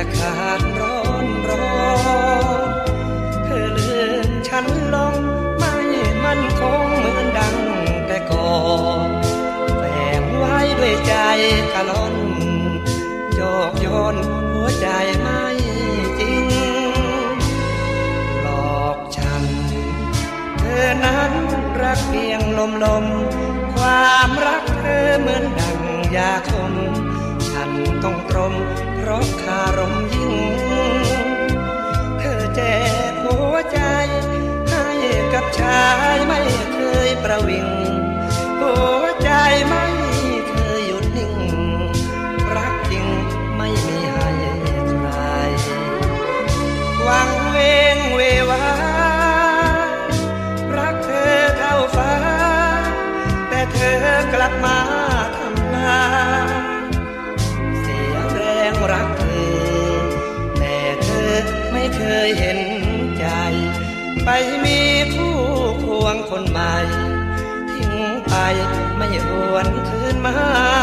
ขาดร้อนเธอลืมฉันลงไม่มั่นคงเหมือนดังแต่ก่อนแฝงไว้ด้วยใจกะล่อนโยกโยนหัวใจไม่จริงหลอกฉันเธอนั้นรักเพียงลมความรักเธอเหมือนดังยาคมฉันต้องตรมเพราะคารมยิ่งเธอแจกหัวใจให้กับชายไม่เคยประวิงหัวใจไม่เคยหยุดนิ่งรักจริงไม่มีให้ใครหวังเวงเววารักเธอเท่าฟ้าแต่เธอกลับมาทำลายเสียแรงรักเธอแต่เธอไม่เคยเห็นใจไปมีคู่ควงคนใหม่ทิ้งไปไม่หวนคืนมา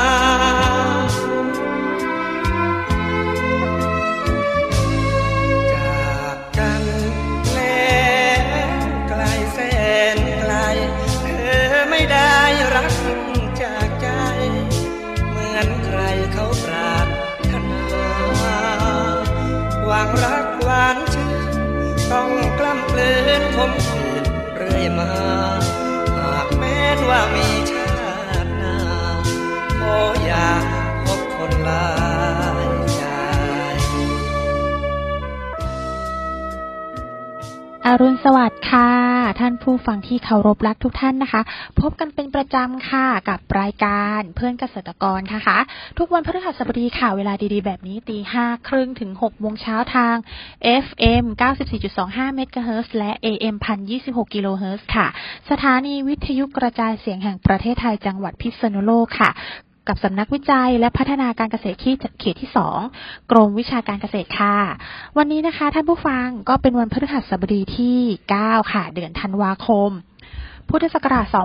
จากกันแล้วไกลแสนไกลเธอไม่ได้รักจากใจเหมือนใครเขาปรารถนาหวังรักหวานชื่นต้องกล้ำกลืนคมขืนเรื่อยมาหากแม้นว่ามีชาติหน้าขออย่าพบคนหลายใจอรุณสวัสดิ์ค่ะท่านผู้ฟังที่เคารพรักทุกท่านนะคะพบกันเป็นประจำค่ะกับรายการเพื่อนเกษตรกรนะคะทุกวันพฤหัสบดีค่ะเวลาดีๆแบบนี้ 5:30 ถึง 6:00 นทาง FM 94.25 เมกะเฮิรตซ์และ AM 1026 กิโลเฮิรตซ์ค่ะสถานีวิทยุกระจายเสียงแห่งประเทศไทยจังหวัดพิษณุโลกค่ะกับสำนักวิจัยและพัฒนาการเกษตรเขตที่ 2 กรมวิชาการเกษตรค่ะวันนี้นะคะท่านผู้ฟังก็เป็นวันพฤหัสบดีที่ 9 ค่ะเดือนธันวาคมพุทธศักราช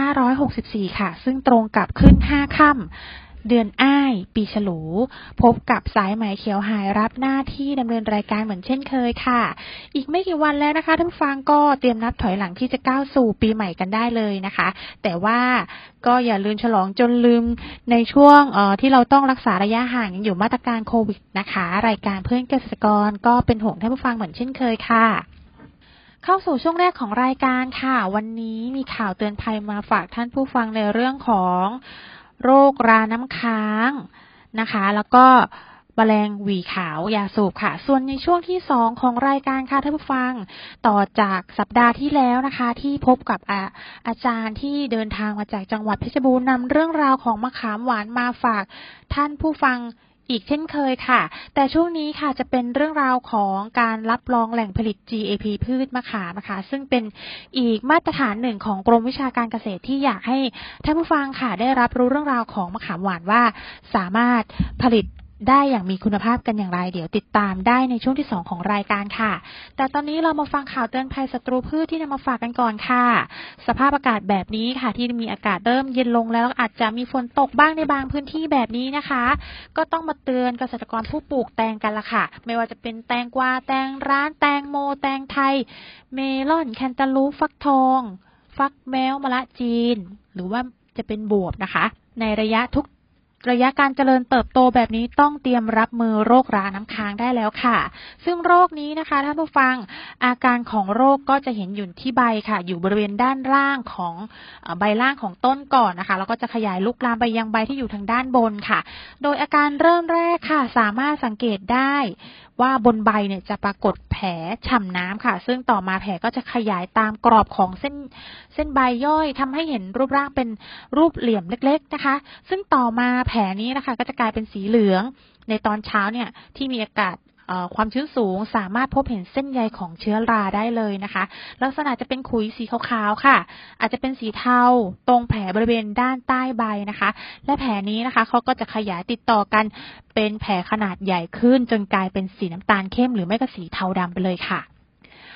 2564 ค่ะซึ่งตรงกับขึ้น 5 ค่ำเดือนอ้ายปีฉลูพบกับสายไหมเขียวหายรับหน้าที่ดำเนินรายการเหมือนเช่นเคยค่ะอีกไม่กี่วันแล้วนะคะท่านผู้ฟังก็เตรียมนับถอยหลังที่จะก้าวสู่ปีใหม่กันได้เลยนะคะแต่ว่าก็อย่าลืมฉลองจนลืมในช่วงที่เราต้องรักษาระยะห่างยังอยู่มาตรการโควิดนะคะรายการเพื่อนเกษตรกรก็เป็นห่วงท่านผู้ฟังเหมือนเช่นเคยค่ะเข้าสู่ช่วงแรกของรายการค่ะวันนี้มีข่าวเตือนภัยมาฝากท่านผู้ฟังในเรื่องของโรคราน้ำค้างนะคะแล้วก็แมลงหวีขาวยาสูบค่ะส่วนในช่วงที่2ของรายการค่ะท่านผู้ฟังต่อจากสัปดาห์ที่แล้วนะคะที่พบกับอาจารย์ที่เดินทางมาจากจังหวัดเพชรบูรณ์นำเรื่องราวของมะขามหวานมาฝากท่านผู้ฟังอีกเช่นเคยค่ะแต่ช่วงนี้ค่ะจะเป็นเรื่องราวของการรับรองแหล่งผลิต GAP พืชมะขามนะคะซึ่งเป็นอีกมาตรฐานหนึ่งของกรมวิชาการเกษตรที่อยากให้ท่านผู้ฟังค่ะได้รับรู้เรื่องราวของมะขามหวานว่าสามารถผลิตได้อย่างมีคุณภาพกันอย่างไรเดี๋ยวติดตามได้ในช่วงที่2ของรายการค่ะแต่ตอนนี้เรามาฟังข่าวเตือนภัยศัตรูพืชที่นำมาฝากกันก่อนค่ะสภาพอากาศแบบนี้ค่ะที่มีอากาศเริ่มเย็นลงแล้วอาจจะมีฝนตกบ้างในบางพื้นที่แบบนี้นะคะก็ต้องมาเตือนเกษตรกรผู้ปลูกแตงกันละค่ะไม่ว่าจะเป็นแตงกวาแตงร้านแตงโมแตงไทยเมลอนแคนตาลูปฟักทองฟักแมวมะละจีนหรือว่าจะเป็นบวบนะคะในระยะการเจริญเติบโตแบบนี้ต้องเตรียมรับมือโรคราน้ำค้างได้แล้วค่ะซึ่งโรคนี้นะคะท่านผู้ฟังอาการของโรคก็จะเห็นอยู่ที่ใบค่ะอยู่บริเวณด้านล่างของใบล่างของต้นก่อนนะคะแล้วก็จะขยายลุกลามไปยังใบที่อยู่ทางด้านบนค่ะโดยอาการเริ่มแรกค่ะสามารถสังเกตได้ว่าบนใบเนี่ยจะปรากฏแผลฉ่ำน้ำค่ะซึ่งต่อมาแผลก็จะขยายตามกรอบของเส้นใบย่อยทำให้เห็นรูปร่างเป็นรูปเหลี่ยมเล็กๆนะคะซึ่งต่อมาแผลนี้นะคะก็จะกลายเป็นสีเหลืองในตอนเช้าเนี่ยที่มีอากาศความชื้นสูงสามารถพบเห็นเส้นใยของเชื้อราได้เลยนะคะลักษณะจะเป็นขุยสีขาวๆค่ะอาจจะเป็นสีเทาตรงแผลบริเวณด้านใต้ใบนะคะและแผลนี้นะคะเขาก็จะขยายติดต่อกันเป็นแผลขนาดใหญ่ขึ้นจนกลายเป็นสีน้ำตาลเข้มหรือไม่ก็สีเทาดำไปเลยค่ะ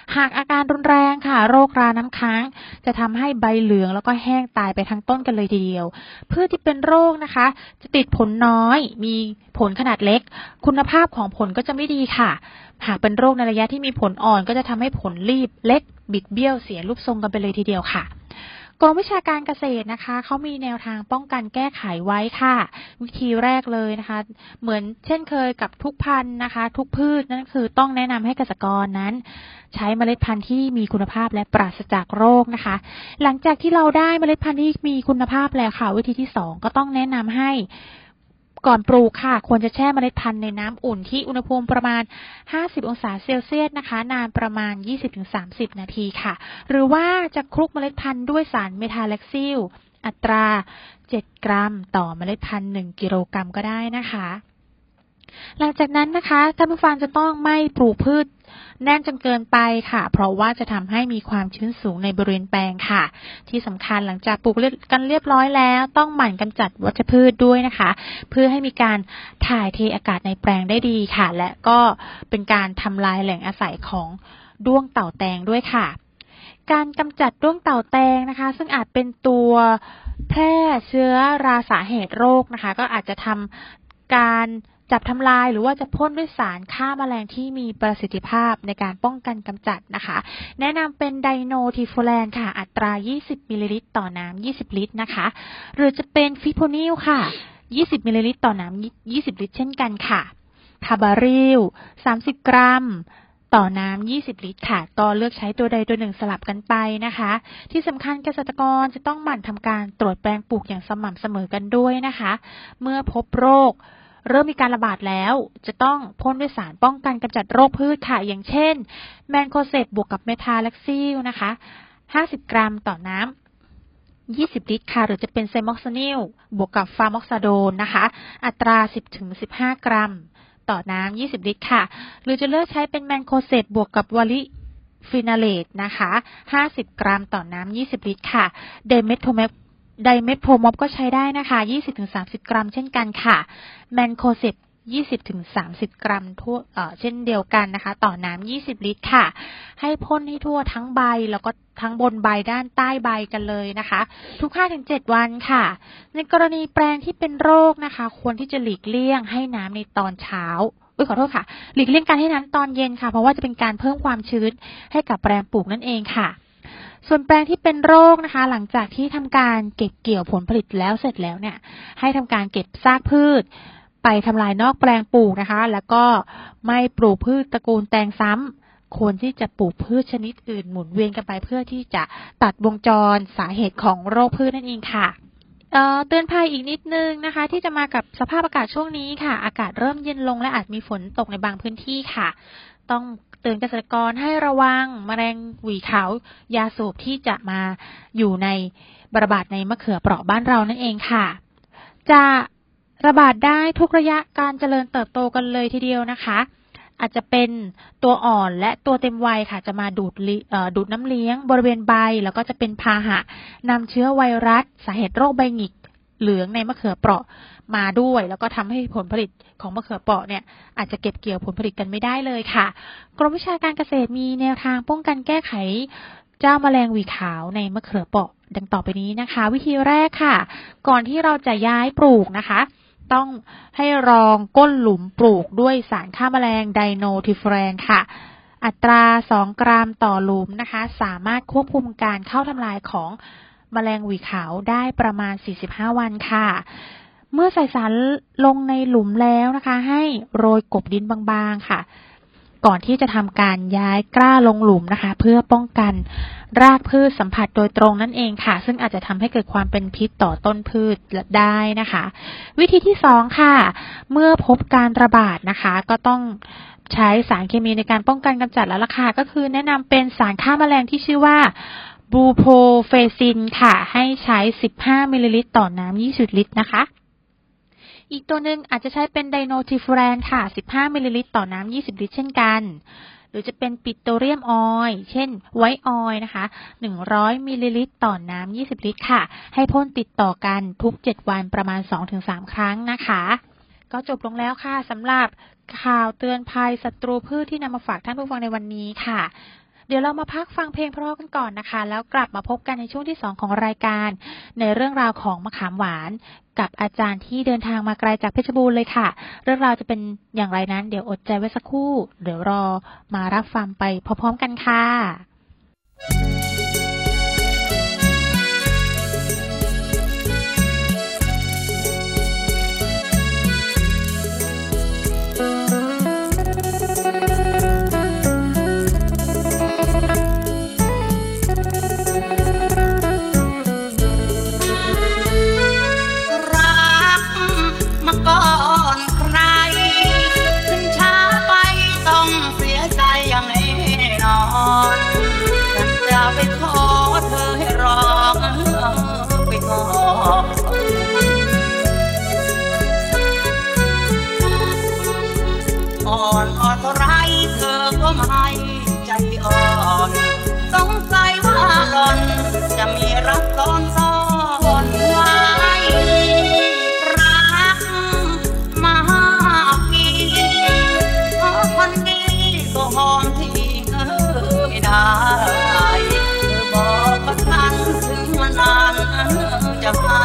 หากอาการรุนแรงค่ะโรคราน้ำค้างจะทำให้ใบเหลืองแล้วก็แห้งตายไปทั้งต้นกันเลยทีเดียวพืชที่เป็นโรคนะคะจะติดผลน้อยมีผลขนาดเล็กคุณภาพของผลก็จะไม่ดีค่ะหากเป็นโรคในระยะที่มีผลอ่อนก็จะทำให้ผลรีบเล็กบิดเบี้ยวเสียรูปทรงกันไปเลยทีเดียวค่ะกรมวิชาการเกษตรนะคะเขามีแนวทางป้องกันแก้ไขไว้ค่ะวิธีแรกเลยนะคะเหมือนเช่นเคยกับทุกพันธุ์นะคะทุกพืชนั่นคือต้องแนะนำให้เกษตรกรนั้นใช้เมล็ดพันธุ์ที่มีคุณภาพและปราศจากโรคนะคะหลังจากที่เราได้เมล็ดพันธุ์ที่มีคุณภาพแล้วค่ะวิธีที่2ก็ต้องแนะนำให้ก่อนปลูกค่ะควรจะแช่เมล็ดพันธุ์ในน้ำอุ่นที่อุณหภูมิประมาณ50 องศาเซลเซียสนะคะนานประมาณ 20-30 นาทีค่ะหรือว่าจะคลุกเมล็ดพันธุ์ด้วยสารเมทาแล็กซิลอัตรา7 กรัมต่อเมล็ดพันธุ์1 กิโลกรัมก็ได้นะคะหลังจากนั้นนะคะท่านผู้ฟังจะต้องไม่ปลูกพืชแน่นจนเกินไปค่ะเพราะว่าจะทำให้มีความชื้นสูงในบริเวณแปลงค่ะที่สำคัญหลังจากปลูกกันเรียบร้อยแล้วต้องหมั่นกำจัดวัชพืชด้วยนะคะเพื่อให้มีการถ่ายเทอากาศในแปลงได้ดีค่ะและก็เป็นการทำลายแหล่งอาศัยของด้วงเต่าแตงด้วยค่ะการกำจัดด้วงเต่าแตงนะคะซึ่งอาจเป็นตัวแพร่เชื้อราสาเหตุโรคนะคะก็อาจจะทำการจับทำลายหรือว่าจะพ่นด้วยสารฆ่าแมลงที่มีประสิทธิภาพในการป้องกันกำจัดนะคะแนะนำเป็นไดโนทิโฟแลนค่ะอัตรา20 มิลลิลิตรต่อน้ำ20 ลิตรนะคะหรือจะเป็นฟิโพนิลค่ะ20 มิลลิลิตรต่อน้ำ20 ลิตรเช่นกันค่ะคาบาริล30 กรัมต่อน้ำ20 ลิตรค่ะก็เลือกใช้ตัวใดตัวหนึ่งสลับกันไปนะคะที่สำคัญเกษตรกรจะต้องหมั่นทำการตรวจแปลงปลูกอย่างสม่ำเสมอกันด้วยนะคะเมื่อพบโรคเริ่มมีการระบาดแล้วจะต้องพ่นด้วยสารป้องกันกำจัดโรคพืชค่ะอย่างเช่นแมนโคเซตบวกกับเมทาแล็กซิลนะคะ50 กรัมต่อน้ำ20 ลิตรค่ะหรือจะเป็นไซม็อกซานิลบวกกับฟาร์มอกซาโดนนะคะอัตรา 10-15 กรัมต่อน้ำ20 ลิตรค่ะหรือจะเลือกใช้เป็นแมนโคเซตบวกกับวอลิฟินาเลตนะคะ50 กรัมต่อน้ำ20 ลิตรค่ะไดเมทโพม็อบก็ใช้ได้นะคะ 20-30 กรัมเช่นกันค่ะแมนโคเซต 20-30 กรัมทั่วเช่นเดียวกันนะคะต่อน้ำ20 ลิตรค่ะให้พ่นให้ทั่วทั้งใบแล้วก็ทั้งบนใบด้านใต้ใบกันเลยนะคะทุก 5-7 วันค่ะในกรณีแปลงที่เป็นโรคนะคะควรที่จะหลีกเลี่ยงให้น้ำในตอนเช้าขอโทษค่ะหลีกเลี่ยงการให้น้ำตอนเย็นค่ะเพราะว่าจะเป็นการเพิ่มความชื้นให้กับแปลงปลูกนั่นเองค่ะส่วนแปลงที่เป็นโรคนะคะหลังจากที่ทำการเก็บเกี่ยวผลผลิตแล้วเสร็จแล้วเนี่ยให้ทำการเก็บซากพืชไปทำลายนอกแปลงปลูกนะคะแล้วก็ไม่ปลูกพืชตระกูลแตงซ้ำควรที่จะปลูกพืชชนิดอื่นหมุนเวียนกันไปเพื่อที่จะตัดวงจรสาเหตุของโรคพืชนั่นเองค่ะเตือนภัยอีกนิดนึงนะคะที่จะมากับสภาพอากาศช่วงนี้ค่ะอากาศเริ่มเย็นลงและอาจมีฝนตกในบางพื้นที่ค่ะต้องเตือนเกษตรกรให้ระวังแมลงหวีขาวยาสูบที่จะมาอยู่ในระบาดในมะเขือเปราะบ้านเรานั่นเองค่ะจะระบาดได้ทุกระยะการเจริญเติบโตกันเลยทีเดียวนะคะอาจจะเป็นตัวอ่อนและตัวเต็มวัยค่ะจะมาดูดน้ำเลี้ยงบริเวณใบแล้วก็จะเป็นพาหะนำเชื้อไวรัสสาเหตุโรคใบหงิกเหลืองในมะเขือเปราะมาด้วยแล้วก็ทำให้ผลผลิตของมะเขือเปราะเนี่ยอาจจะเก็บเกี่ยวผลผลิตกันไม่ได้เลยค่ะกรมวิชาการเกษตรมีแนวทางป้องกันแก้ไขเจ้าแมลงหวีขาวในมะเขือเปราะดังต่อไปนี้นะคะวิธีแรกค่ะก่อนที่เราจะย้ายปลูกนะคะต้องให้รองก้นหลุมปลูกด้วยสารฆ่าแมลงไดโนทิโฟแลนค่ะอัตรา2 กรัมต่อหลุมนะคะสามารถควบคุมการเข้าทำลายของแมลงหวีขาวได้ประมาณ45 วันค่ะเมื่อใส่สารลงในหลุมแล้วนะคะให้โรยกลบดินบางๆค่ะก่อนที่จะทำการย้ายกล้าลงหลุมนะคะเพื่อป้องกันรากพืชสัมผัสโดยตรงนั่นเองค่ะซึ่งอาจจะทำให้เกิดความเป็นพิษต่อต้นพืชได้นะคะวิธีที่2ค่ะเมื่อพบการระบาดนะคะก็ต้องใช้สารเคมีในการป้องกันกำจัดแล้วล่ะค่ะก็คือแนะนำเป็นสารฆ่าแมลงที่ชื่อว่าบูโพเฟซินค่ะให้ใช้15 มิลลิลิตรต่อน้ำ20 ลิตรนะคะอีกตัวหนึ่งอาจจะใช้เป็นไดโนทิโฟแลนค่ะ15 มิลลิลิตรต่อน้ำ20 ลิตรเช่นกันหรือจะเป็นปิโตรเลียมออยล์เช่นไวท์ออยล์นะคะ100 มิลลิลิตรต่อน้ำ20 ลิตรค่ะให้พ่นติดต่อกันทุก7 วันประมาณ 2-3 ครั้งนะคะก็จบลงแล้วค่ะสำหรับข่าวเตือนภัยศัตรูพืชที่นำมาฝากท่านผู้ฟังในวันนี้ค่ะเดี๋ยวเรามาพักฟังเพลงเพราะกันก่อนนะคะแล้วกลับมาพบกันในช่วงที่2ของรายการในเรื่องราวของมะขามหวานกับอาจารย์ที่เดินทางมาไกลจากเพชรบูรณ์เลยค่ะเรื่องราวจะเป็นอย่างไรนั้นเดี๋ยวอดใจไว้สักครู่เดี๋ยวรอมารับฟังไปพร้อมๆกันค่ะอ่อนเท่าไรเธอก็ไม่ใจอ่อนสงสัยว่าหล่อนจะมีรักซ้อนไว้รักมากกี่เพราะคนดีก็หอมที่ไม่ได้เธอบอกกับฉันถึงวันนั้นจะให้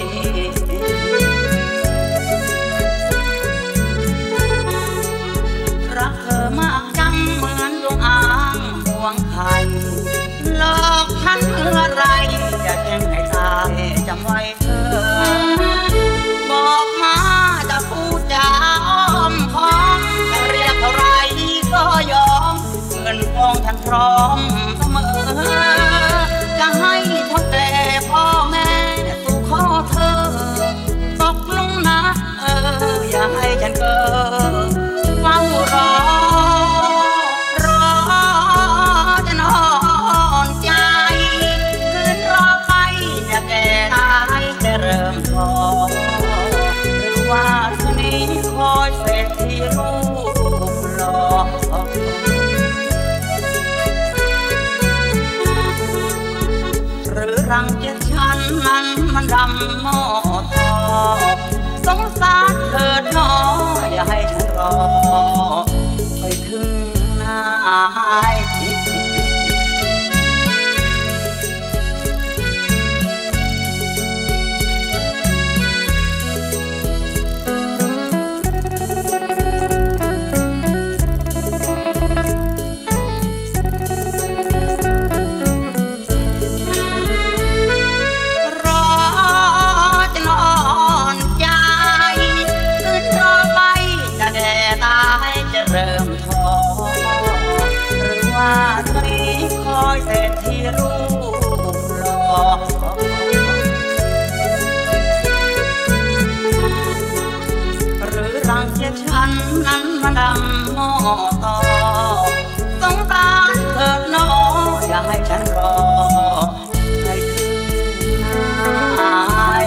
รักเธอมากจังเหมือนดวงอ่างดวงไข่หลอกฉันเมื่อไรจะแจ้งให้ตายจำไว้เธอบอกมาจะพูดจาอ้อมค้อมเรียกเท่าไรก็ยอมเงินทองฉันพร้อมเสมอจะให้ทั้งแต่พ่อแม่สู่ขอเธอตกลงนะอย่าให้ฉันเกิดเฝ้ารอจะนอนใจคืนรอไปจะแก่ตายจะเริ่มท้อหรือว่าคืนนี้คอยเศรษฐีรูปหล่อหรือรังเกียจฉันนั้นมันดำหม้อทอสงสารเถิดน้ออย่าให้ฉันรอไปถึงนายเริ่มท้อหรือว่าเธอนี้คอยเศรษฐีรูปหล่อหรือรังเกียจฉันนั้นมาดำหม้อต่อสงสารเถิดน้ออย่าให้ฉันรอให้ถึงนาย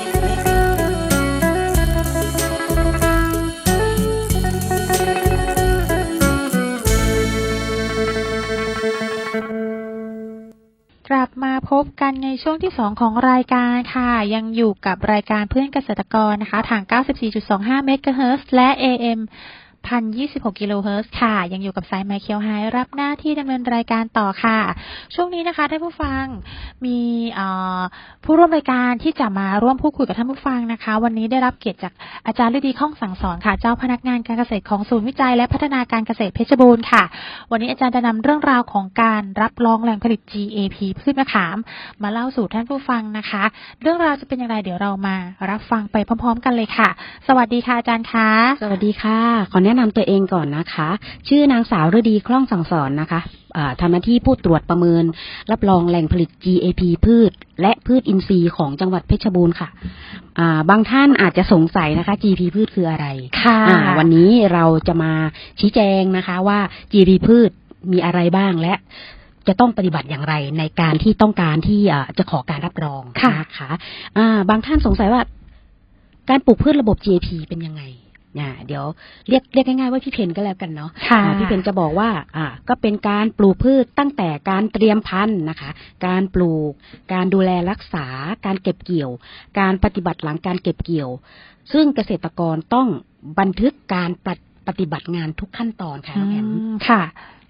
กลับมาพบกันในช่วงที่2ของรายการค่ะยังอยู่กับรายการเพื่อนเกษตรกรนะคะทาง 94.25 เมกะเฮิรตซ์และ AM 1,026 กิโลเฮิรตซ์ค่ะยังอยู่กับสายไมค์เคียวไฮรับหน้าที่ดำเนินรายการต่อค่ะช่วงนี้นะคะท่านผู้ฟังมีผู้ร่วมรายการที่จะมาร่วมพูดคุยกับท่านผู้ฟังนะคะวันนี้ได้รับเกียรติจากอาจารย์ฤดีข้องสังสอนค่ะเจ้าพนักงานการเกษตรของศูนย์วิจัยและพัฒนาการเกษตรเพชรบูรณ์ค่ะวันนี้อาจารย์จะนำเรื่องราวของการรับรองแหล่งผลิต GAP พืชมะขามมาเล่าสู่ท่านผู้ฟังนะคะเรื่องราวจะเป็นอย่างไรเดี๋ยวเรามารับฟังไปพร้อมๆกันเลยค่ะสวัสดีค่ะอาจารย์คะสวัสดีค่ะขอแนะนำตัวเองก่อนนะคะชื่อนางสาวฤดีคล่องสังสอนนะคะทำหน้าที่ผู้ตรวจประเมินรับรองแหล่งผลิต GAP พืชและพืชอินทรีย์ของจังหวัดเพชรบูรณ์ค่ะบางท่านอาจจะสงสัยนะคะ GAP พืชคืออะไรค่ะวันนี้เราจะมาชี้แจงนะคะว่า GAP พืชมีอะไรบ้างและจะต้องปฏิบัติอย่างไรในการที่ต้องการที่จะขอการรับรองนะคะบางท่านสงสัยว่าการปลูกพืชระบบ GAP เป็นยังไงเดี๋ยวเรียกง่ายๆว่าพี่เพนก็แล้วกันเนาะพี่เพนจะบอกว่าก็เป็นการปลูกพืชตั้งแต่การเตรียมพันธุ์นะคะการปลูกการดูแลรักษาการเก็บเกี่ยวการปฏิบัติหลังการเก็บเกี่ยวซึ่งเกษตรกรต้องบันทึกการปฏิบัติงานทุกขั้นตอนค่ะน้องแอมค่ะ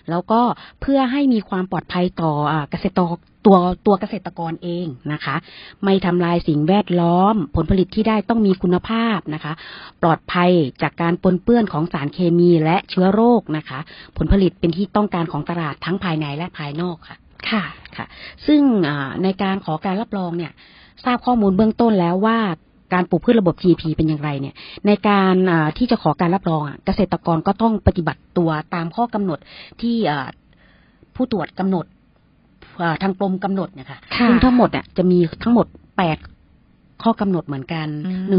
แล้วก็เพื่อให้มีความปลอดภัยต่อเกษตรตัวเกษตรกรเองนะคะไม่ทำลายสิ่งแวดล้อมผลผลิตที่ได้ต้องมีคุณภาพนะคะปลอดภัยจากการปนเปื้อนของสารเคมีและเชื้อโรคนะคะผลผลิตเป็นที่ต้องการของตลาดทั้งภายในและภายนอกค่ะค่ะซึ่งในการขอการรับรองเนี่ยทราบข้อมูลเบื้องต้นแล้วว่าการปลูกพืชระบบ GAP เป็นอย่างไรเนี่ยในการที่จะขอการรับรองเกษตรกรก็ต้องปฏิบัติตัวตามข้อกำหนดที่ผู้ตรวจกำหนดทางกรมกำหนดเนี่ยค่ะซึ่งทั้งหมดจะมีทั้งหมด8ข้อกำหนดเหมือนกัน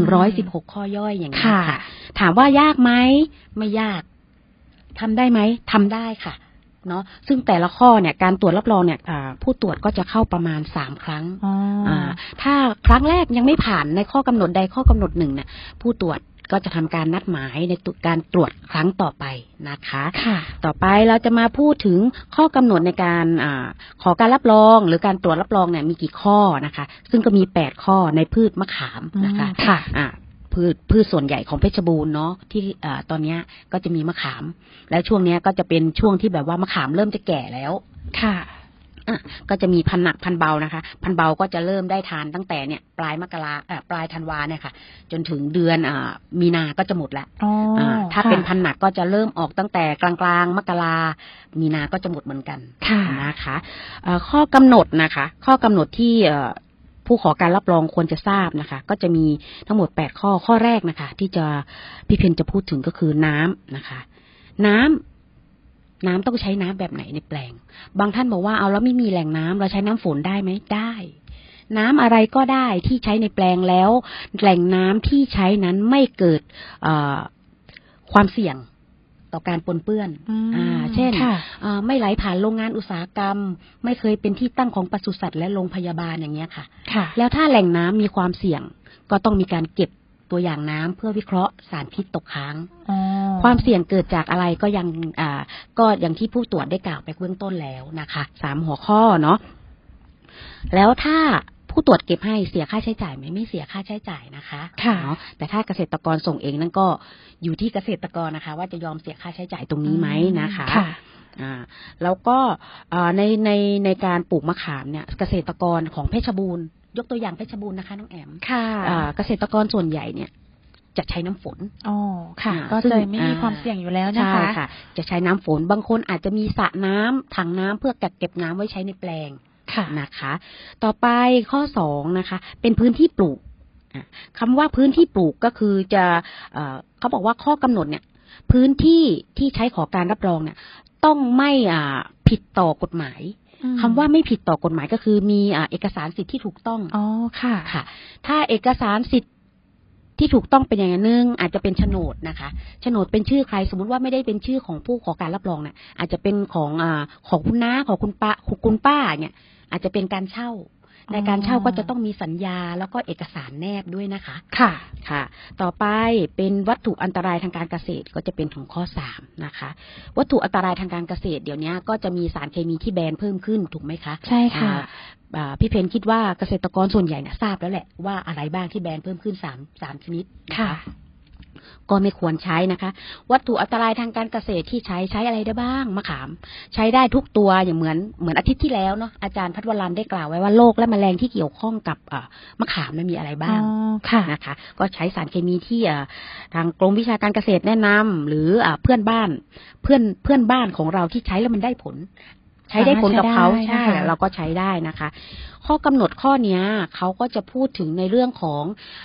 116ข้อย่อยอย่างนี้ค่ะถามว่ายากไหมไม่ยากทำได้ไหมทำได้ค่ะเนาะซึ่งแต่ละข้อเนี่ยการตรวจรับรองเนี่ยผู้ตรวจก็จะเข้าประมาณ3ครั้งถ้าครั้งแรกยังไม่ผ่านในข้อกำหนดใดข้อกำหนดหนึ่งเนี่ยผู้ตรวจก็จะทำการนัดหมายในการตรวจครั้งต่อไปนะคะต่อไปเราจะมาพูดถึงข้อกำหนดในการขอการรับรองหรือการตรวจรับรองเนี่ยมีกี่ข้อนะคะซึ่งก็มี8ข้อในพืชมะขามนะคะพืชส่วนใหญ่ของเพชรบูรณ์เนาะที่ตอนนี้ก็จะมีมะขามและช่วงนี้ก็จะเป็นช่วงที่แบบว่ามะขามเริ่มจะแก่แล้วค่ะก็จะมีพันธุ์หนักพันธุ์เบานะคะพันธุ์เบาก็จะเริ่มได้ทานตั้งแต่เนี่ยปลายมกราปลายธันวาเนี่ยค่ะจนถึงเดือนมีนาก็จะหมดแล้วถ้าเป็นพันธุ์หนักก็จะเริ่มออกตั้งแต่กลางๆมกรามีนาก็จะหมดเหมือนกันนะคะข้อกำหนดนะคะข้อกำหนดที่ผู้ขอการรับรองควรจะทราบนะคะก็จะมีทั้งหมด8ข้อแรกนะคะที่จะพี่เพญจะพูดถึงก็คือน้ำนะคะน้ำต้องใช้น้ำแบบไหนในแปลงบางท่านบอกว่าเอาแล้วไม่มีแหล่งน้ำเราใช้น้ำฝนได้ไหมได้น้ำอะไรก็ได้ที่ใช้ในแปลงแล้วแหล่งน้ำที่ใช้นั้นไม่เกิดความเสี่ยงต่อการปนเปื้อนเช่นไม่ไหลผ่านโรงงานอุตสาหกรรมไม่เคยเป็นที่ตั้งของปศุสัตว์และโรงพยาบาลอย่างเงี้ยค่ะแล้วถ้าแหล่งน้ำมีความเสี่ยงก็ต้องมีการเก็บตัวอย่างน้ำเพื่อวิเคราะห์สารพิษตกค้างความเสี่ยงเกิดจากอะไรก็อย่างที่ผู้ตรวจได้กล่าวไปเบื้องต้นแล้วนะคะ3หัวข้อเนาะแล้วถ้าผู้ตรวจเก็บให้เสียค่าใช้จ่ายไหมไม่เสียค่าใช้จ่ายนะคะเนาะแต่ถ้าเกษตรกรส่งเองนั่นก็อยู่ที่เกษตรกรนะคะว่าจะยอมเสียค่าใช้จ่ายตรงนี้ไหมนะคะแล้วก็ในการปลูกมะขามเนี่ยเกษตรกรของเพชรบูรณ์ยกตัวอย่างเพชรบูรณ์นะคะน้องแอมเกษตรกรส่วนใหญ่เนี่ยจะใช้น้ำฝนก็เลยไม่มีความเสี่ยงอยู่แล้วนะคะค่ะจะใช้น้ำฝนบางคนอาจจะมีสระน้ำถังน้ำเพื่อกักเก็บน้ำไว้ใช้ในแปลงนะคะต่อไปข้อ2นะคะเป็นพื้นที่ปลูกคำว่าพื้นที่ปลูกก็คือจะเขาบอกว่าข้อกำหนดเนี่ยพื้นที่ที่ใช้ขอการรับรองเนี่ยต้องไม่ผิดต่อกฎหมายคำว่าไม่ผิดต่อกฎหมายก็คือมีเอกสารสิทธิ์ที่ถูกต้องค่ะถ้าเอกสารสิทธิ์ที่ถูกต้องเป็นอย่างนึงอาจจะเป็นโฉนดนะคะโฉนดเป็นชื่อใครสมมุติว่าไม่ได้เป็นชื่อของผู้ขอการรับรองเนี่ยอาจจะเป็นของคุณน้าของคุณป้าเนี่ยอาจจะเป็นการเช่าในการเช่าก็จะต้องมีสัญญาแล้วก็เอกสารแนบด้วยนะคะค่ะต่อไปเป็นวัตถุอันตรายทางการเกษตรก็จะเป็นของข้อ3นะคะวัตถุอันตรายทางการเกษตรเดี๋ยวนี้ก็จะมีสารเคมีที่แบนเพิ่มขึ้นถูกไหมคะใช่ค่ะพี่เพญคิดว่าเกษตรกรส่วนใหญ่เนี่ยทราบแล้วแหละว่าอะไรบ้างที่แบนเพิ่มขึ้น3ชนิดค่ะก็ไม่ควรใช้นะคะวัตถุอันตรายทางการเกษตรที่ใช้อะไรได้บ้างมะขามใช้ได้ทุกตัวอย่างเหมือนอาทิตย์ที่แล้วเนาะอาจารย์พัฒวรันได้กล่าวไว้ว่าโรคและแมลงที่เกี่ยวข้องกับมะขามมีอะไรบ้างนะคะก็ใช้สารเคมีที่ทางกรมวิชาการเกษตรแนะนำหรือเพื่อนบ้านของเราที่ใช้แล้วมันได้ผลใช้ได้ผลกับเขาใช่เราก็ใช้ได้นะคะข้อกำหนดข้อนี้เขาก็จะพูดถึงในเรื่องของ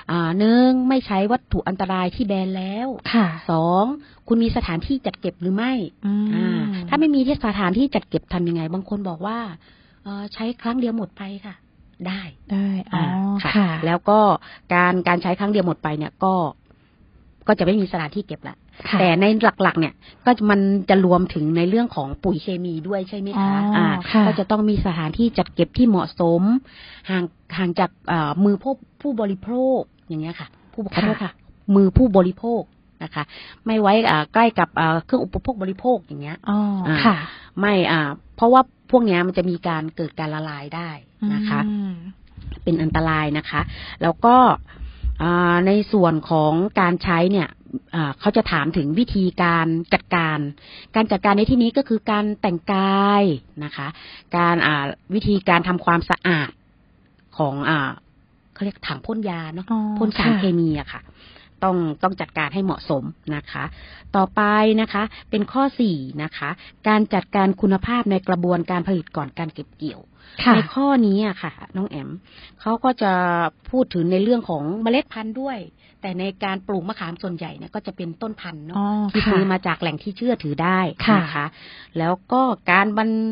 1ไม่ใช้วัตถุอันตรายที่แบนแล้ว2คุณมีสถานที่จัดเก็บหรือไม่ถ้าไม่มีที่สถานที่จัดเก็บทำยังไงบางคนบอกว่าใช้ครั้งเดียวหมดไปค่ะได้ค่ะแล้วก็การใช้ครั้งเดียวหมดไปเนี่ยก็จะไม่มีสถานที่เก็บละแต่ในหลักๆเนี่ยก็มันจะรวมถึงในเรื่องของปุ๋ยเคมีด้วยใช่ไหมคะก็จะต้องมีสถานที่จัดเก็บที่เหมาะสมห่างจากมือผู้บริโภคอย่างเงี้ยค่ะขอโทษค่ะมือผู้บริโภคนะคะไม่ไว้ใกล้กับเครื่องอุปโภคบริโภคอย่างเงี้ยไม่เพราะว่าพวกเนี้ยมันจะมีการเกิดการละลายได้นะคะเป็นอันตรายนะคะแล้วก็ในส่วนของการใช้เนี่ยเขาจะถามถึงวิธีการจัดการในที่นี้ก็คือการแต่งกายนะคะการวิธีการทำความสะอาดของเขาเรียกถังพ่นยาเนาะพ่นสารเคมีอะค่ะต้องจัดการให้เหมาะสมนะคะต่อไปนะคะเป็นข้อ4นะคะการจัดการคุณภาพในกระบวนการผลิตก่อนการเก็บเกี่ยวในข้อนี้อะค่ะน้องแอมเขาก็จะพูดถึงในเรื่องของเมล็ดพันธุ์ด้วยแต่ในการปลูกมะขามส่วนใหญ่เนี่ยก็จะเป็นต้นพันธุ์เนาะที่ซื้อมาจากแหล่งที่เชื่อถือได้นะคะแล้วก็การ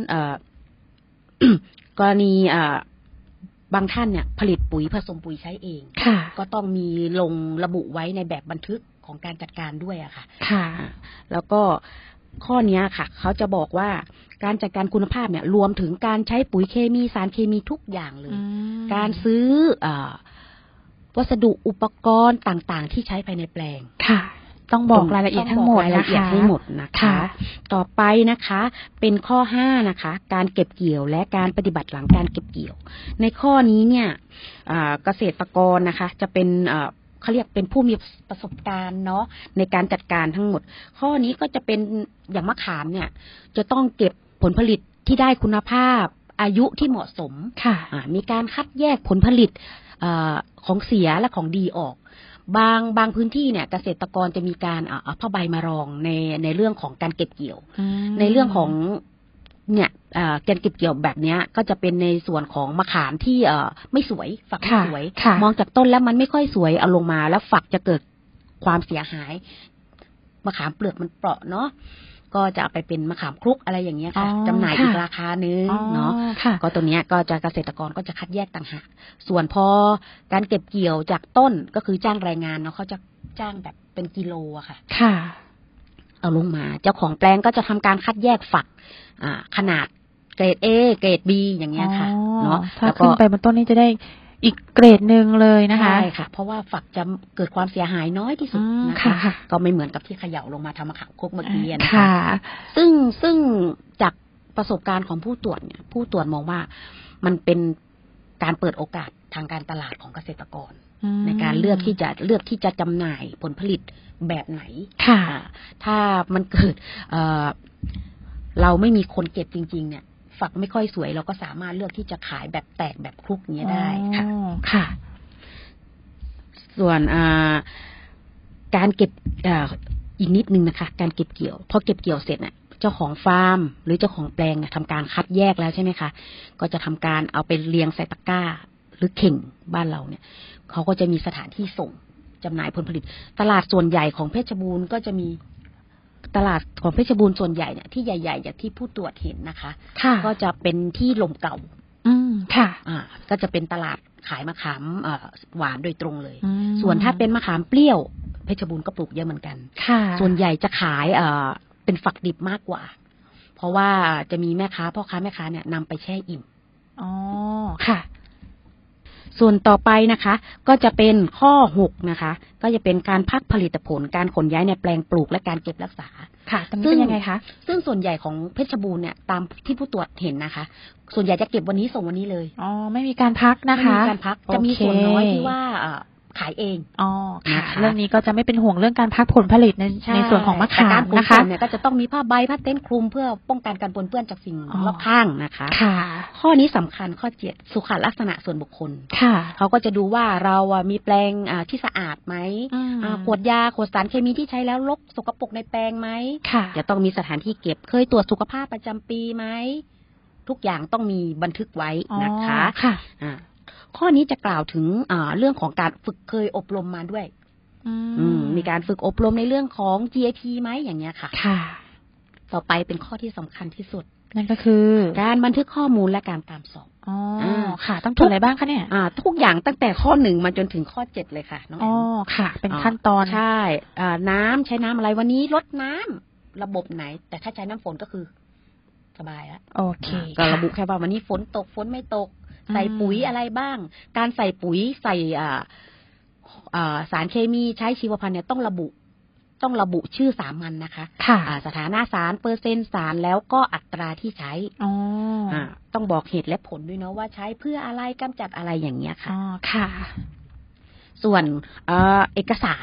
กรณีบางท่านเนี่ยผลิตปุ๋ยผสมปุ๋ยใช้เองก็ต้องมีลงระบุไว้ในแบบบันทึกของการจัดการด้วยอะค่ะแล้วก็ข้อนี้ค่ะเขาจะบอกว่าการจัดการคุณภาพเนี่ยรวมถึงการใช้ปุ๋ยเคมีสารเคมีทุกอย่างเลยการซื้อวัสดุอุปกรณ์ต่างๆที่ใช้ภายในแปลงค่ะต้องบอกรายละเอียดทั้งหมดนะคะให้หมดนะคะต่อไปนะคะเป็นข้อ5นะคะการเก็บเกี่ยวและการปฏิบัติหลังการเก็บเกี่ยวในข้อนี้เนี่ยเกษตรกรนะคะจะเป็นเขาเรียกเป็นผู้มีประสบการณ์เนาะในการจัดการทั้งหมดข้อนี้ก็จะเป็นอย่างมะขามเนี่ยจะต้องเก็บผลผลิตที่ได้คุณภาพอายุที่เหมาะสมค่ะมีการคัดแยกผลผลิตของเสียและของดีออกบางพื้นที่เนี่ยเกษตรกรจะมีการเอาผ้าใบมารองในเรื่องของการเก็บเกี่ยวในเรื่องของเนี่ยการเก็บเกี่ยวแบบนี้ก็จะเป็นในส่วนของมะขามที่ไม่สวยฝักไม่สวยมองจากต้นแล้วมันไม่ค่อยสวยเอาลงมาแล้วฝักจะเกิดความเสียหายมะขามเปลือกมันเปราะเนาะก็จะเอาไปเป็นมะขามคลุกอะไรอย่างเงี้ยค่ะจำหน่ายอีกราคานึงเนาะก็ตัวเนี้ยก็จะเกษตรกรก็จะคัดแยกต่างหากส่วนพอการเก็บเกี่ยวจากต้นก็คือจ้างแรงงานเนาะเขาจะจ้างแบบเป็นกิโลอะค่ะเอาลงมาเจ้าของแปลงก็จะทำการคัดแยกฝักขนาดเกรด A เกรด B อย่างเงี้ยค่ะเนาะถ้าขึ้นไปบนต้นนี้จะได้อีกเกรดหนึ่งเลยนะคะใช่ค่ะเพราะว่าฝักจะเกิดความเสียหายน้อยที่สุดนะคะก็ไม่เหมือนกับที่เขย่าลงมาทำมะขามคุกเมื่อกี้นะคะซึ่งจากประสบการณ์ของผู้ตรวจเนี่ยผู้ตรวจมองว่ามันเป็นการเปิดโอกาสทางการตลาดของเกษตรกรในการเลือกที่จะจำหน่ายผลผลิตแบบไหนถ้ามันเกิดเราไม่มีคนเก็บจริงๆเนี่ยฝักไม่ค่อยสวยเราก็สามารถเลือกที่จะขายแบบแตกแบบคลุกเนี้ยได้ค่ะส่วนการเก็บอีกนิดนึงนะคะการเก็บเกี่ยวพอเก็บเกี่ยวเสร็จเนี่ยเจ้าของฟาร์มหรือเจ้าของแปลงเนี่ยทำการคัดแยกแล้วใช่ไหมคะก็จะทำการเอาไปเรียงใส่ตะกร้าหรือเข่งบ้านเราเนี่ยเขาก็จะมีสถานที่ส่งจำหน่ายผลผลิตตลาดส่วนใหญ่ของเพชรบูรณ์ก็จะมีตลาดของเพชรบูรณ์ส่วนใหญ่เนี่ยที่ใหญ่ๆอย่างที่ผู้ตรวจเห็นนะคะก็จะเป็นที่ลมเก่าค่ะก็จะเป็นตลาดขายมะขามหวานโดยตรงเลยส่วนถ้าเป็นมะขามเปรี้ยวเพชรบูรณ์ก็ปลูกเยอะเหมือนกันส่วนใหญ่จะขายเป็นฝักดิบมากกว่าเพราะว่าจะมีพ่อค้าแม่ค้าเนี่ยนำไปแช่อิ่มค่ะส่วนต่อไปนะคะก็จะเป็นข้อ6นะคะก็จะเป็นการพักผลิตผลการขนย้ายในแปลงปลูกและการเก็บรักษาค่ะตรงนี้เป็นยังไงคะซึ่งส่วนใหญ่ของเพชรบูรณ์เนี่ยตามที่ผู้ตรวจเห็นนะคะส่วนใหญ่จะเก็บวันนี้ส่งวันนี้เลยไม่มีการพักนะคะไม่มีการพักจะมีส่วนน้อยที่ว่าขายเองค่ะเรื่องนี้ก็จะไม่เป็นห่วงเรื่องการพักผลผลิตในส่วนของมะขามนะคะเนี่ยก็จะต้องมีผ้าใบผ้าเต็นท์คลุมเพื่อป้องกันการปนเปื้อนจากสิ่งรอบข้างนะคะข้อนี้สำคัญข้อ7สุขลักษณะส่วนบุคคลเขาก็จะดูว่าเรามีแปลงที่สะอาดไหมขวดยาขวดสารเคมีที่ใช้แล้วรกสกปรกในแปลงไหมจะต้องมีสถานที่เก็บเคยตรวจสุขภาพประจำปีไหมทุกอย่างต้องมีบันทึกไว้นะคะข้อนี้จะกล่าวถึงเรื่องของการฝึกเคยอบรมมาด้วยมีการฝึกอบรมในเรื่องของ GAP ไหมอย่างเงี้ยค่ะต่อไปเป็นข้อที่สำคัญที่สุดนั่นก็คือการบันทึกข้อมูลและการตามสอบค่ะต้องทำอะไรบ้างคะเนี่ยทุกอย่างตั้งแต่ข้อ1มาจนถึงข้อ7เลยค่ะน้องแอมค่ะเป็นขั้นตอนใช่น้ำใช้น้ำอะไรวันนี้ลดน้ำระบบไหนแต่ถ้าใช้น้ำฝนก็คือสบายแล้วโอเคก็ระบุแค่ว่าวันนี้ฝนตกฝนไม่ตกใส่ปุ๋ยอะไรบ้างการใส่ปุ๋ยใส่สารเคมีใช้ชีวพันธุ์เนี่ยต้องระบุชื่อสามัญนะคะสถานะสารเปอร์เซ็นต์สารแล้วก็อัตราที่ใช้ต้องบอกเหตุและผลด้วยเนาะว่าใช้เพื่ออะไรกำจัดอะไรอย่างเงี้ยค่ะค่ะส่วนเอกสาร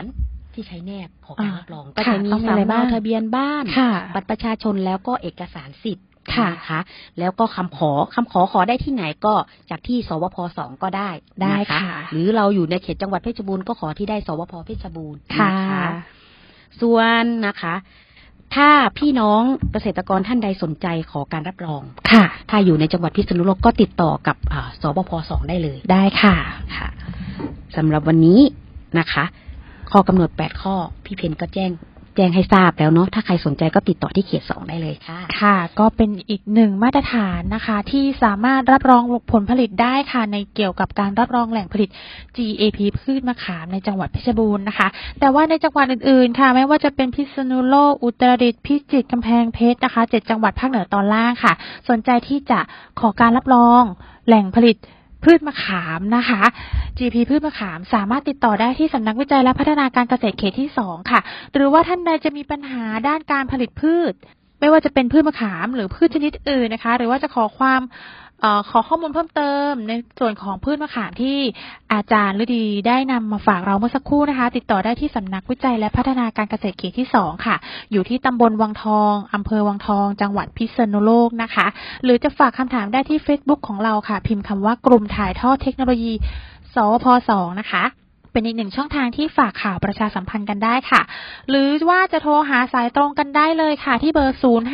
ที่ใช้แนบของการรับรองก็จะมีสำเนาทะเบียนบ้านบัตรประชาชนแล้วก็เอกสารสิทธิ์นะคะแล้วก็คำขอได้ที่ไหนก็จากที่สวพ2ก็ได้นะคะหรือเราอยู่ในเขตจังหวัดเพชรบูรณ์ก็ขอที่ได้สวพเพชรบูรณ์นะคะส่วนนะคะถ้าพี่น้องเกษตรกรท่านใดสนใจขอการรับรองค่ะถ้าอยู่ในจังหวัดพิษณุโลกก็ติดต่อกับสวพ2ได้เลยได้ค่ะสำหรับวันนี้นะคะข้อกำหนด8ข้อพี่เพนก็แจ้งให้ทราบแล้วเนาะถ้าใครสนใจก็ติดต่อที่เขต2ได้เลยค่ะค่ะก็เป็นอีกหนึ่งมาตรฐานนะคะที่สามารถรับรองผลผลิตได้ค่ะในเกี่ยวกับการรับรองแหล่งผลิต GAP พืชมะขามในจังหวัดเพชรบูรณ์นะคะแต่ว่าในจังหวัดอื่นๆค่ะไม่ว่าจะเป็นพิษณุโลกอุตรดิตถ์พิจิตรกำแพงเพชรนะคะ7จังหวัดภาคเหนือตอนล่างค่ะสนใจที่จะขอการรับรองแหล่งผลิตพืชมะขามนะคะ GP พืชมะขามสามารถติดต่อได้ที่สำนักวิจัยและพัฒนาการเกษตรเขตที่2ค่ะหรือว่าท่านใดจะมีปัญหาด้านการผลิตพืชไม่ว่าจะเป็นพืชมะขามหรือพืชชนิดอื่นนะคะหรือว่าจะขอข้อมูลเพิ่มเติมในส่วนของพืชมะขามที่อาจารย์ฤดีได้นำมาฝากเราเมื่อสักครู่นะคะติดต่อได้ที่สำนักวิจัยและพัฒนาการเกษตรเขตที่2ค่ะอยู่ที่ตำบลวังทองอำเภอวังทองจังหวัดพิษณุโลกนะคะหรือจะฝากคำถามได้ที่ Facebook ของเราค่ะพิมพ์คำว่ากลุ่มถ่ายทอดเทคโนโลยีสวพ2นะคะเป็นอีกหนึ่งช่องทางที่ฝากข่าวประชาสัมพันธ์กันได้ค่ะหรือว่าจะโทรหาสายตรงกันได้เลยค่ะที่เบอร์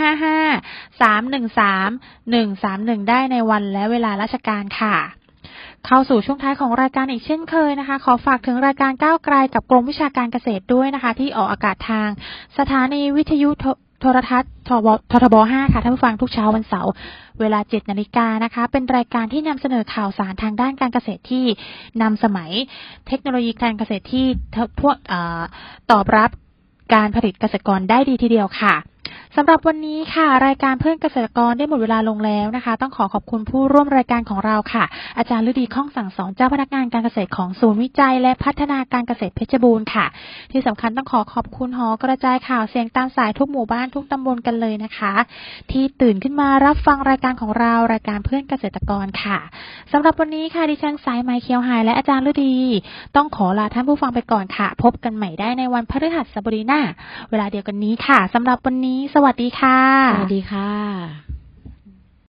055-313-131ได้ในวันและเวลาราชการค่ะเข้าสู่ช่วงท้ายของรายการอีกเช่นเคยนะคะขอฝากถึงรายการก้าวไกลกับกรมวิชาการเกษตรด้วยนะคะที่ออกอากาศทางสถานีวิทยุโทรทัศน์ททบ5ค่ะท่านผู้ฟังทุกเช้าวันเสาร์เวลา 7:00 น.นะคะเป็นรายการที่นำเสนอข่าวสารทางด้านการเกษตรที่นำสมัยเทคโนโลยีการเกษตรที่ตอบรับการผลิตเกษตรกรได้ดีทีเดียวค่ะสำหรับวันนี้ค่ะรายการเพื่อนเกษตรกรได้หมดเวลาลงแล้วนะคะต้องขอบคุณผู้ร่วมรายการของเราค่ะอาจารย์ฤดีข้องสั่งสอนเจ้าพนักงานการเกษตรของศูนย์วิจัยและพัฒนาการเกษตรเพชรบูรณ์ค่ะที่สำคัญต้องขอบคุณหอกระจายข่าวเสียงตามสายทุกหมู่บ้านทุกตำบลกันเลยนะคะที่ตื่นขึ้นมารับฟังรายการของเรารายการเพื่อนเกษตรกรค่ะสำหรับวันนี้ค่ะดิฉันสายไหมเขียวหายและอาจารย์ฤดีต้องขอลาท่านผู้ฟังไปก่อนค่ะพบกันใหม่ได้ในวันพฤหัสบดีหน้าเวลาเดียวกันนี้ค่ะสำหรับวันนี้สวัสดีค่ะสวัสดีค่ะ